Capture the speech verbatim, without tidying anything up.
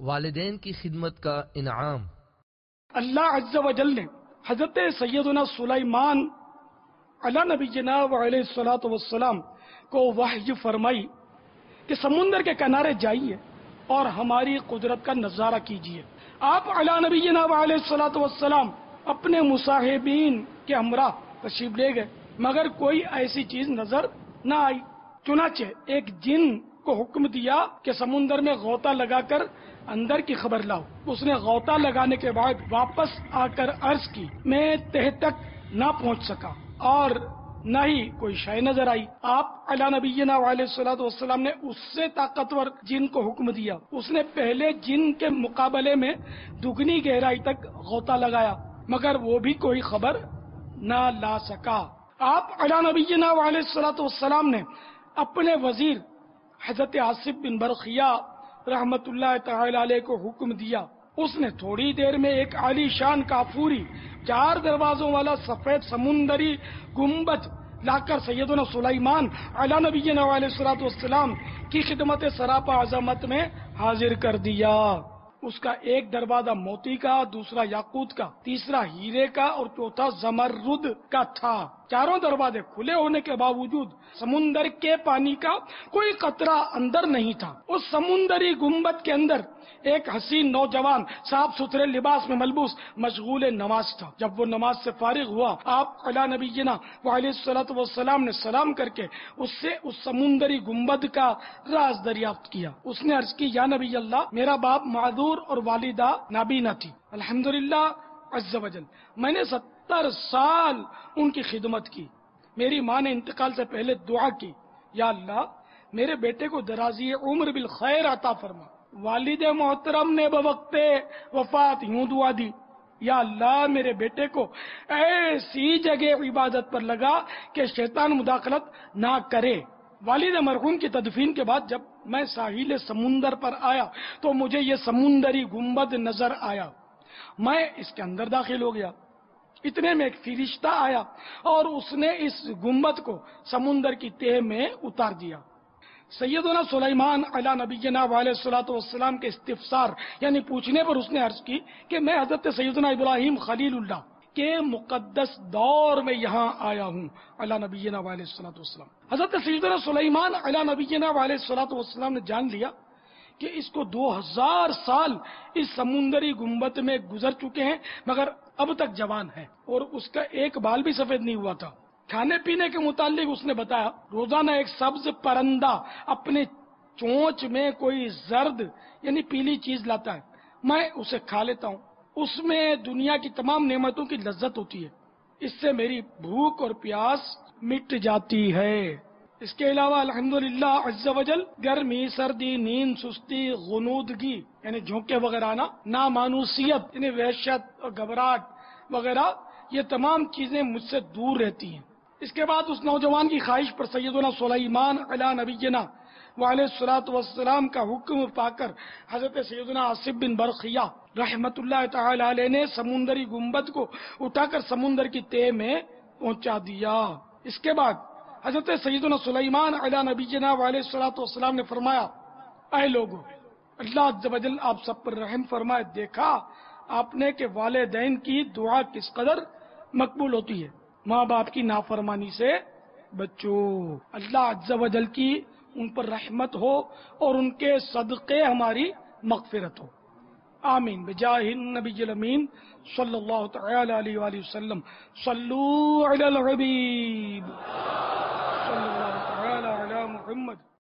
والدین کی خدمت کا انعام۔ اللہ عز و جل نے حضرت سیدنا سلیمان علی نبینا وعلیہ الصلوۃ والسلام کو وحی فرمائی کہ سمندر کے کنارے جائیے اور ہماری قدرت کا نظارہ کیجیے۔ آپ علی نبینا وعلیہ الصلوۃ والسلام اپنے مصاحبین کے ہمراہ تشریف لے گئے، مگر کوئی ایسی چیز نظر نہ آئی۔ چنانچہ ایک جن کو حکم دیا کہ سمندر میں غوطہ لگا کر اندر کی خبر لاؤ۔ اس نے غوطہ لگانے کے بعد واپس آ کر عرض کی، میں تہ تک نہ پہنچ سکا اور نہ ہی کوئی شے نظر آئی۔ آپ علی نبینا علیہ الصلوۃ والسلام نے اس سے طاقتور جن کو حکم دیا، اس نے پہلے جن کے مقابلے میں دگنی گہرائی تک غوطہ لگایا، مگر وہ بھی کوئی خبر نہ لا سکا۔ آپ علی نبینا علیہ الصلوۃ والسلام نے اپنے وزیر حضرت آصف بن برقیہ رحمت اللہ تعالی علیہ کو حکم دیا۔ اس نے تھوڑی دیر میں ایک عالی شان کافوری چار دروازوں والا سفید سمندری گنبد لا کر سیدنا سلیمان علی نبینا علیہ الصلوۃ والسلام کی خدمت سراپا عظمت میں حاضر کر دیا۔ اس کا ایک دروازہ موتی کا، دوسرا یاقوت کا، تیسرا ہیرے کا اور چوتھا زمرد کا تھا۔ چاروں دروازے کھلے ہونے کے باوجود سمندر کے پانی کا کوئی قطرہ اندر نہیں تھا۔ اس سمندری گنبد کے اندر ایک حسین نوجوان صاف ستھرے لباس میں ملبوس مشغول نماز تھا۔ جب وہ نماز سے فارغ ہوا، آپ علی نبینا وعلیہ الصلوۃ والسلام نے سلام کر کے اس سے اس سمندری گنبد کا راز دریافت کیا۔ اس نے عرض کی، یا نبی اللہ، میرا باپ معذور اور والدہ نابینا تھی۔ الحمدللہ عز و جل میں نے ستر سال ان کی خدمت کی۔ میری ماں نے انتقال سے پہلے دعا کی، یا اللہ میرے بیٹے کو درازی عمر بالخیر عطا فرما۔ والد محترم نے بوقت وفات یوں دعا دی، یا اللہ میرے بیٹے کو ایسی جگہ عبادت پر لگا کہ شیطان مداخلت نہ کرے۔ والد مرحوم کی تدفین کے بعد جب میں ساحل سمندر پر آیا تو مجھے یہ سمندری گنبد نظر آیا۔ میں اس کے اندر داخل ہو گیا، اتنے میں ایک فرشتہ آیا اور اس نے اس گنبد کو سمندر کی تہ میں اتار دیا۔ سیدنا سلیمان علی نبینا علیہ الصلوۃ والسلام کے استفسار یعنی پوچھنے پر اس نے عرض کی کہ میں حضرت سیدنا ابراہیم خلیل اللہ کے مقدس دور میں یہاں آیا ہوں۔ علی نبینا علیہ الصلوۃ والسلام حضرت سیدنا سلیمان علی نبینا علیہ الصلوۃ والسلام نے جان لیا کہ اس کو دو ہزار سال اس سمندری گنبد میں گزر چکے ہیں، مگر اب تک جوان ہے اور اس کا ایک بال بھی سفید نہیں ہوا تھا۔ کھانے پینے کے متعلق اس نے بتایا، روزانہ ایک سبز پرندہ اپنے چونچ میں کوئی زرد یعنی پیلی چیز لاتا ہے، میں اسے کھا لیتا ہوں، اس میں دنیا کی تمام نعمتوں کی لذت ہوتی ہے، اس سے میری بھوک اور پیاس مٹ جاتی ہے۔ اس کے علاوہ الحمدللہ عز و جل گرمی، سردی، نیند، سستی، غنودگی یعنی جھونکے وغیرہ آنا، نامانوسیت یعنی وحشت اور گھبراہٹ وغیرہ، یہ تمام چیزیں مجھ سے دور رہتی ہیں۔ اس کے بعد اس نوجوان کی خواہش پر سیدنا سلیمان علی نبینا وعلیہ الصلوۃ والسلام کا حکم پا کر حضرت سیدنا آصف بن برقیہ رحمت اللہ تعالی علیہ نے سمندری گنبد کو اٹھا کر سمندر کی تہ میں پہنچا دیا۔ اس کے بعد حضرت سیدنا سلیمان علی نبینا وعلیہ الصلوۃ والسلام نے فرمایا، اے لوگو، اللہ عز و جل آپ سب پر رحم فرمائے، دیکھا آپ نے کہ والدین کی دعا کس قدر مقبول ہوتی ہے، ماں باپ کی نافرمانی سے بچو، اللہ عز و جل کی ان پر رحمت ہو اور ان کے صدقے ہماری مغفرت ہو، آمین بجاہ النبی الامین صلی اللہ تعالی علیہ وآلہ وسلم۔ صلو علی الحبیب۔